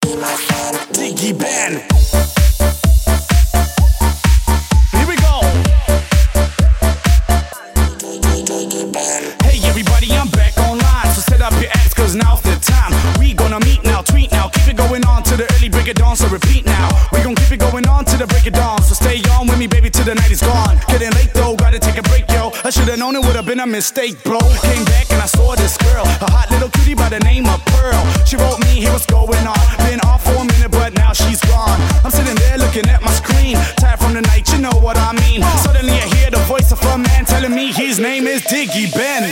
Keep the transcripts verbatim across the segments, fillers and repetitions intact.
Diggy Ben. Here we go. Hey everybody, I'm back online, so set up your acts, cause now's the time. We gonna meet now, tweet now, keep it going on to the early break of dawn, so repeat now. We gon' keep it going on to the break of dawn, so stay on with me baby till the night is gone. Getting late though, gotta take a break yo. I should've known it would've been a mistake bro. Came back and I saw this girl, a hot little cutie by the name of Pearl. She wrote me, hey what's going on? Been off for a minute but now she's gone. I'm sitting there looking at my screen, tired from the night, you know what I mean. Suddenly I hear the voice of a man telling me his name is Diggy Ben.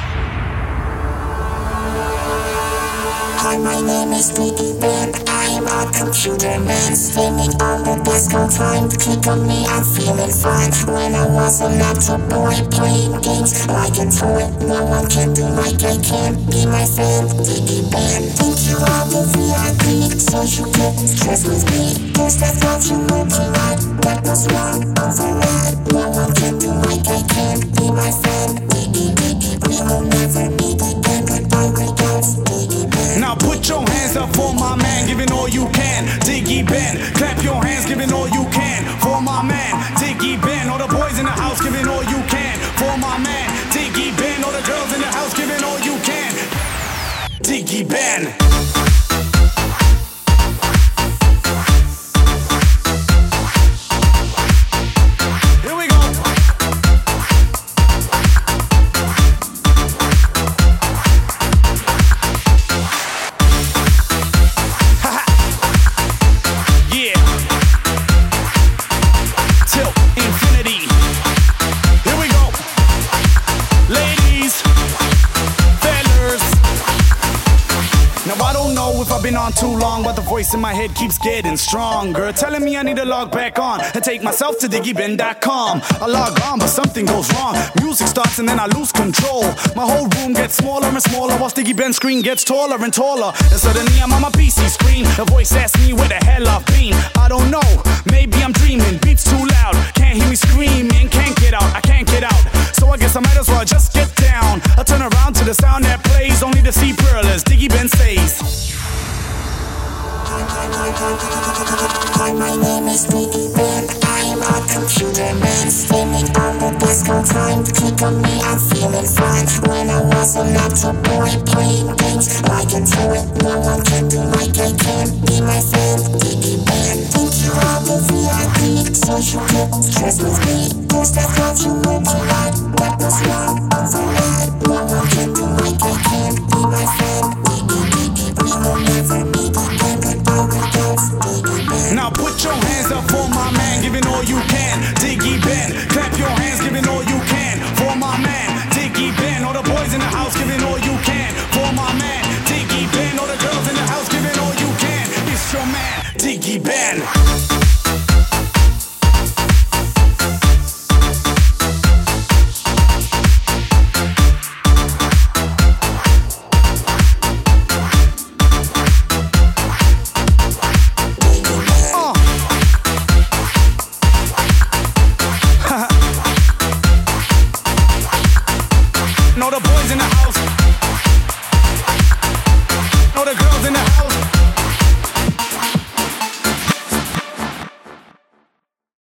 Hi, my name is Diggy Ben. I'm a computer man, spending all the disco time. Click on me, I'm feeling fine. When I was a laptop boy, playing games like a toy. No one can do like I can. Be my friend, Diggy Ben. Thank you all the V I P, so you get stressed with me. First I thought you were polite, that was wrong, override. No one can do like I can. Be my friend, Diggy, Diggy. We will never meet again. Goodbye, regards, Diggy Ben. Now put your hands up for my man, giving all you can, Diggy Ben. Clap your hands, giving all you can, for my man, Diggy Ben. All the boys in the house, giving all you can, for my man, Diggy Ben. All the girls in the house, giving all you can, Diggy Ben. Been on too long, but the voice in my head keeps getting stronger, telling me I need to log back on and take myself to diggy ben dot com. I log on, but something goes wrong. Music starts and then I lose control. My whole room gets smaller and smaller, while Diggy Ben's screen gets taller and taller. And suddenly I'm on my P C screen. A voice asks me where the hell I've been. I don't know, maybe I'm dreaming. Beats too loud, can't hear me screaming. Can't get out, I can't get out. So I guess I might as well just get down. I turn around to the sound that plays, only to see Pearl as Diggy Ben says. Hi, my name is Diggy Ben. I'm a computer man, spending all the disco time. Click on me, I'm feeling fine. When I was a laptop boy, playing games like a toy. No one can do like I can. Be my friend, Diggy Ben. Thank you all the V I P, so you get stressed with me. First I thought you were polite, that was wrong, override. No one can do like I can. Be my friend, Diggy, Diggy. We will never meet again. Now put your hands up for my man, giving all you can, Diggy Ben. Clap your hands, giving all you can, for my man, Diggy Ben. All the boys in the house, giving all you can, for my man, Diggy Ben. All the girls in the house, giving all you can. It's your man, Diggy Ben. All the boys in the house